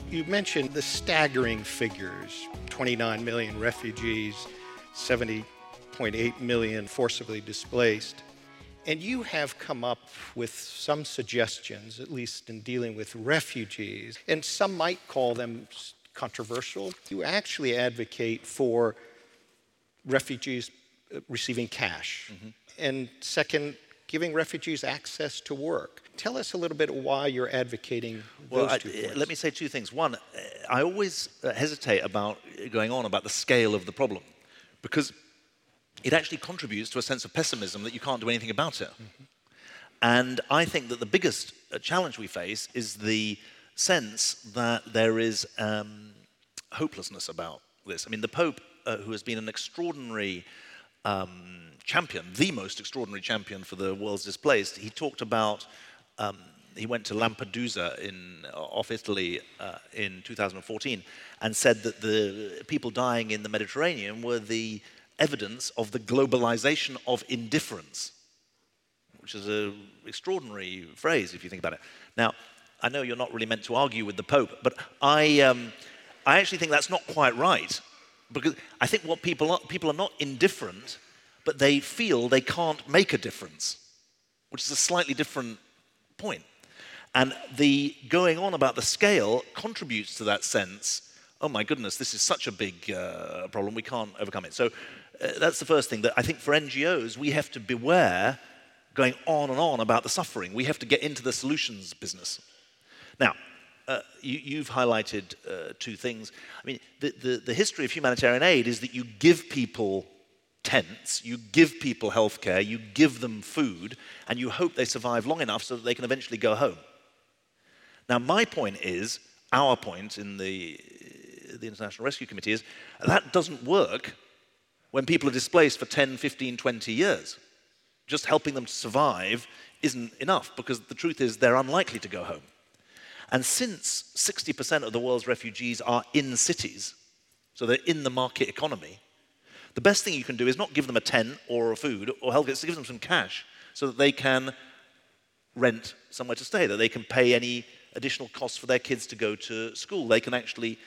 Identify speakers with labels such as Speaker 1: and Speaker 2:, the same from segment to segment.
Speaker 1: You mentioned the staggering figures, 29 million refugees, 70.8 million forcibly displaced. And you have come up with some suggestions, at least in dealing with refugees, and some might call them controversial. You actually advocate for refugees receiving cash. And second, giving refugees access to work. Tell us a little bit why you're advocating those two points.
Speaker 2: Let me say two things. One, I always hesitate about going on about the scale of the problem, because it actually contributes to a sense of pessimism that you can't do anything about it. And I think that the biggest challenge we face is the sense that there is hopelessness about this. I mean, the Pope, who has been an extraordinary champion, the most extraordinary champion for the world's displaced, he talked about, he went to Lampedusa off Italy in 2014 and said that the people dying in the Mediterranean were the evidence of the globalization of indifference, which is an extraordinary phrase if you think about it. Now, I know you're not really meant to argue with the Pope, but I actually think that's not quite right, because I think what people are not indifferent, but they feel they can't make a difference, which is a slightly different point. And the going on about the scale contributes to that sense, oh my goodness, this is such a big problem, we can't overcome it. So that's the first thing, that I think for NGOs, we have to beware going on and on about the suffering. We have to get into the solutions business. Now, you've highlighted two things. I mean, the history of humanitarian aid is that you give people tents, you give people healthcare, you give them food, and you hope they survive long enough so that they can eventually go home. Now, my point is, our point in the International Rescue Committee is, that doesn't work when people are displaced for 10, 15, 20 years. Just helping them to survive isn't enough, because the truth is they're unlikely to go home. And since 60% of the world's refugees are in cities, so they're in the market economy, the best thing you can do is not give them a tent or a food or health, it's to give them some cash so that they can rent somewhere to stay, that they can pay any additional costs for their kids to go to school. They can actually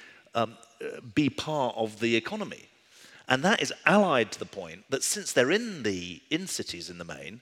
Speaker 2: be part of the economy. And that is allied to the point that since they're in cities in the main,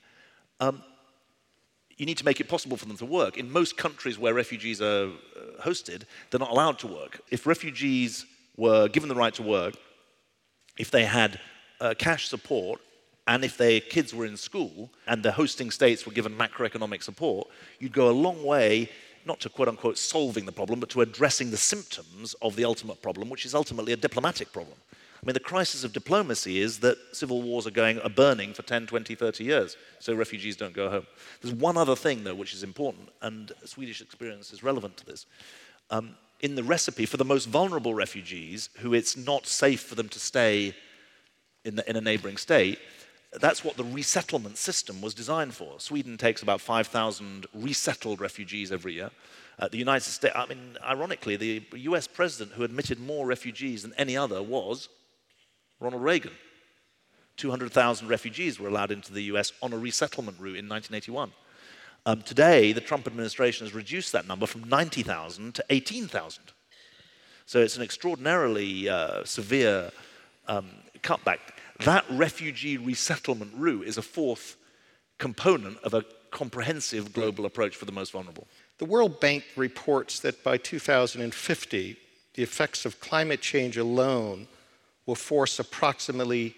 Speaker 2: you need to make it possible for them to work. In most countries where refugees are hosted, they're not allowed to work. If refugees were given the right to work, if they had cash support, and if their kids were in school, and the hosting states were given macroeconomic support, you'd go a long way, not to quote-unquote solving the problem, but to addressing the symptoms of the ultimate problem, which is ultimately a diplomatic problem. I mean, the crisis of diplomacy is that civil wars are burning for 10, 20, 30 years, so refugees don't go home. There's one other thing, though, which is important, and Swedish experience is relevant to this. In the recipe for the most vulnerable refugees, who it's not safe for them to stay in a neighboring state, that's what the resettlement system was designed for. Sweden takes about 5,000 resettled refugees every year. The United States, I mean, ironically, the US president who admitted more refugees than any other was Ronald Reagan. 200,000 refugees were allowed into the US on a resettlement route in 1981. Today, the Trump administration has reduced that number from 90,000 to 18,000. So it's an extraordinarily severe cutback. That refugee resettlement route is a fourth component of a comprehensive global approach for the most vulnerable.
Speaker 1: The World Bank reports that by 2050, the effects of climate change alone will force approximately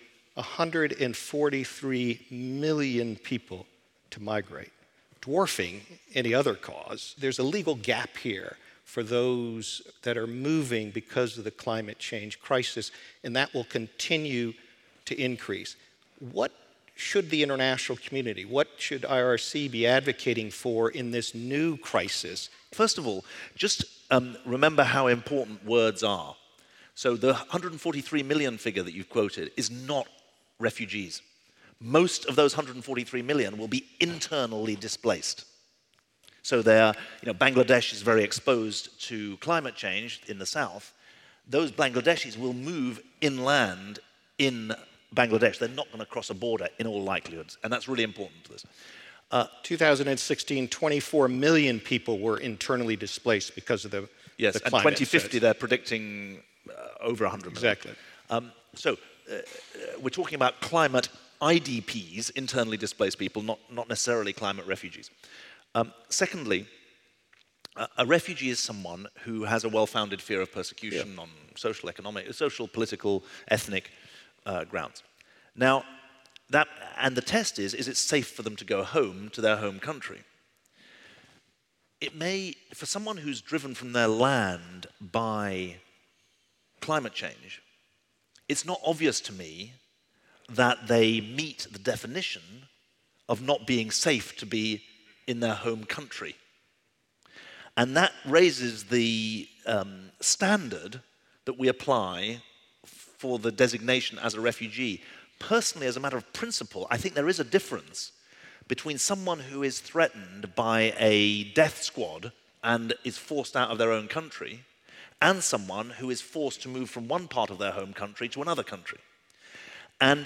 Speaker 1: 143 million people to migrate, dwarfing any other cause. There's a legal gap here for those that are moving because of the climate change crisis, and that will continue to increase. What should the international community, what should IRC be advocating for in this new crisis?
Speaker 2: First of all, just remember how important words are. So the 143 million figure that you've quoted is not refugees. Most of those 143 million will be internally displaced. So Bangladesh is very exposed to climate change in the south. Those Bangladeshis will move inland in Bangladesh. They're not going to cross a border in all likelihood, and that's really important to this.
Speaker 1: 2016, 24 million people were internally displaced because of the
Speaker 2: Yes,
Speaker 1: the
Speaker 2: and
Speaker 1: climate
Speaker 2: 2050
Speaker 1: says.
Speaker 2: they're predicting over 100 million.
Speaker 1: Exactly.
Speaker 2: So we're talking about climate IDPs, internally displaced people, not necessarily climate refugees. Secondly, a refugee is someone who has a well-founded fear of persecution on social, economic, social, political, ethnic grounds. Now, and the test is it safe for them to go home to their home country? It may, for someone who's driven from their land by climate change, it's not obvious to me that they meet the definition of not being safe to be in their home country. And that raises the standard that we apply for the designation as a refugee. Personally, as a matter of principle, I think there is a difference between someone who is threatened by a death squad and is forced out of their own country and someone who is forced to move from one part of their home country to another country. And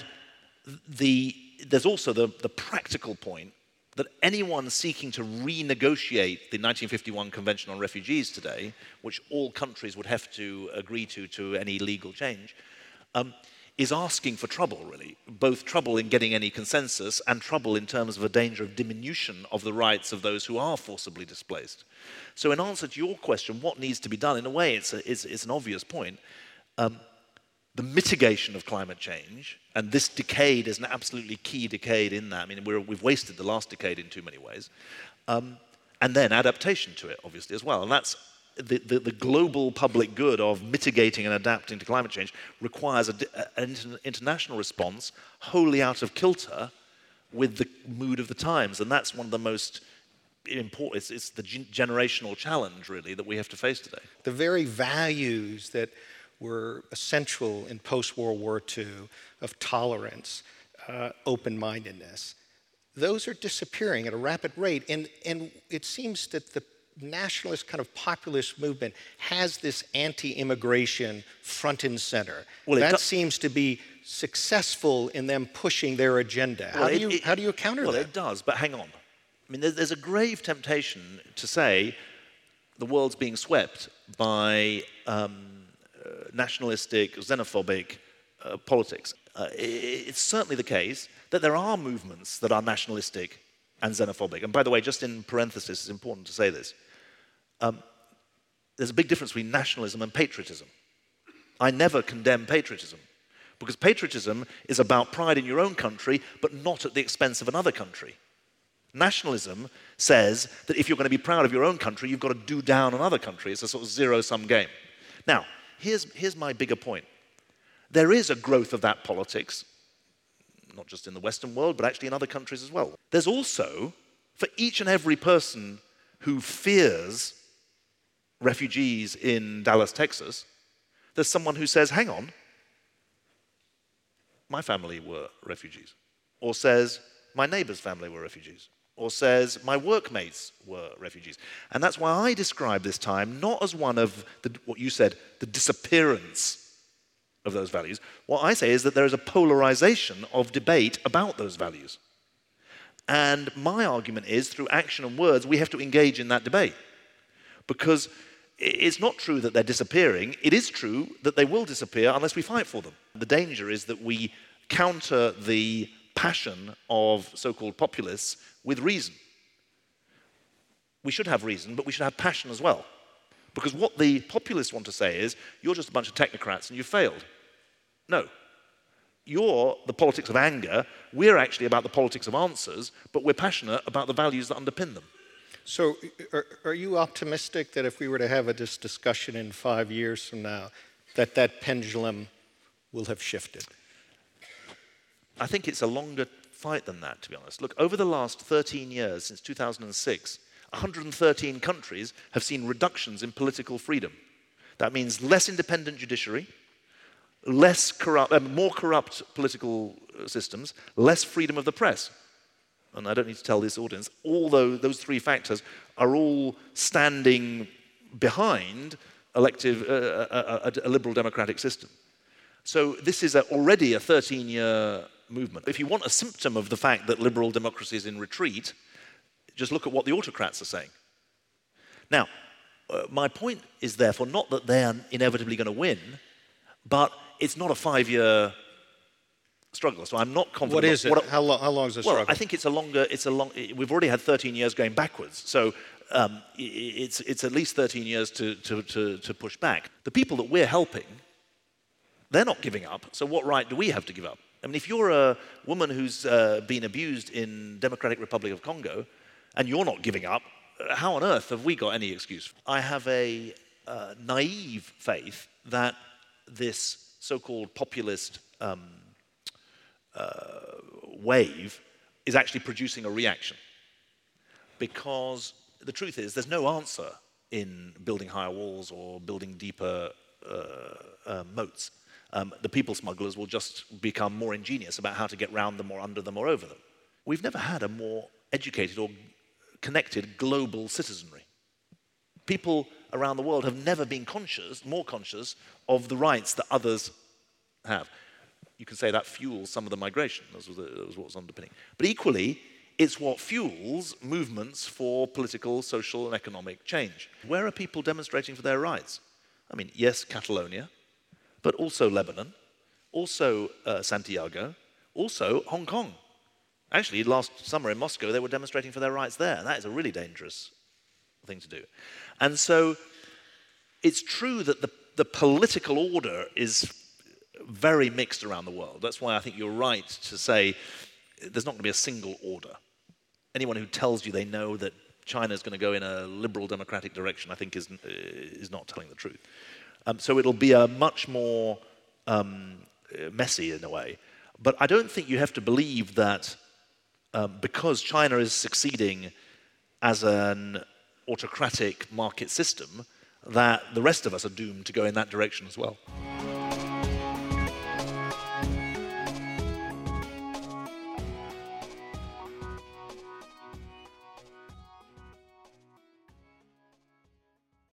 Speaker 2: there's also the practical point that anyone seeking to renegotiate the 1951 Convention on Refugees today, which all countries would have to agree to any legal change, is asking for trouble, really. Both trouble in getting any consensus and trouble in terms of a danger of diminution of the rights of those who are forcibly displaced. So in answer to your question, what needs to be done? In a way, it's an obvious point. The mitigation of climate change, and this decade is an absolutely key decade in that. I mean, we've wasted the last decade in too many ways. And then adaptation to it, obviously, as well. And that's the global public good of mitigating and adapting to climate change requires an international response wholly out of kilter with the mood of the times. And that's one of the most important, it's the generational challenge, really, that we have to face today.
Speaker 1: The very values that were essential in post-World War II of tolerance, open-mindedness, those are disappearing at a rapid rate. And it seems that the nationalist kind of populist movement has this anti-immigration front and center.
Speaker 2: Well,
Speaker 1: that seems to be successful in them pushing their agenda. How do you counter that?
Speaker 2: Well, it does, but hang on. I mean, there's a grave temptation to say the world's being swept by nationalistic, xenophobic politics. It's certainly the case that there are movements that are nationalistic and xenophobic. And by the way, just in parenthesis, it's important to say this. There's a big difference between nationalism and patriotism. I never condemn patriotism, because patriotism is about pride in your own country, but not at the expense of another country. Nationalism says that if you're going to be proud of your own country, you've got to do down another country. It's a sort of zero-sum game. Now, here's my bigger point. There is a growth of that politics, not just in the Western world, but actually in other countries as well. There's also, for each and every person who fears refugees in Dallas, Texas, there's someone who says, hang on, my family were refugees. Or says, my neighbor's family were refugees. Or says, my workmates were refugees. And that's why I describe this time not as one of what you said, the disappearance of those values. What I say is that there is a polarization of debate about those values. And my argument is, through action and words, we have to engage in that debate. Because it's not true that they're disappearing. It is true that they will disappear unless we fight for them. The danger is that we counter the passion of so-called populists with reason. We should have reason, but we should have passion as well. Because what the populists want to say is, you're just a bunch of technocrats and you've failed. No. You're the politics of anger. We're actually about the politics of answers, but we're passionate about the values that underpin them.
Speaker 1: So are you optimistic that if we were to have this discussion in 5 years from now, that pendulum will have shifted?
Speaker 2: I think it's a longer fight than that, to be honest. Look, over the last 13 years, since 2006, 113 countries have seen reductions in political freedom. That means less independent judiciary, more corrupt political systems, less freedom of the press. And I don't need to tell this audience, although those three factors are all standing behind a liberal democratic system. So this is already a 13-year movement. If you want a symptom of the fact that liberal democracy is in retreat, just look at what the autocrats are saying. Now, my point is therefore not that they're inevitably going to win, but it's not a 5-year struggle. So I'm not confident.
Speaker 1: What is it? How long is the struggle?
Speaker 2: Well, I think we've already had 13 years going backwards. So it's at least 13 years to push back. The people that we're helping, they're not giving up. So what right do we have to give up? I mean, if you're a woman who's been abused in Democratic Republic of Congo and you're not giving up, how on earth have we got any excuse? I have a naive faith that this so-called populist wave is actually producing a reaction. Because the truth is, there's no answer in building higher walls or building deeper moats. The people smugglers will just become more ingenious about how to get round them or under them or over them. We've never had a more educated or connected global citizenry. People around the world have never been more conscious of the rights that others have. You can say that fuels some of the migration. That was what was underpinning. But equally, it's what fuels movements for political, social, and economic change. Where are people demonstrating for their rights? I mean, yes, Catalonia, but also Lebanon, also Santiago, also Hong Kong. Actually, last summer in Moscow, they were demonstrating for their rights there. That is a really dangerous thing to do. And so it's true that the political order is very mixed around the world. That's why I think you're right to say there's not going to be a single order. Anyone who tells you they know that China is going to go in a liberal democratic direction, I think is not telling the truth. So it'll be a much more messy in a way. But I don't think you have to believe that because China is succeeding as an autocratic market system, that the rest of us are doomed to go in that direction as well.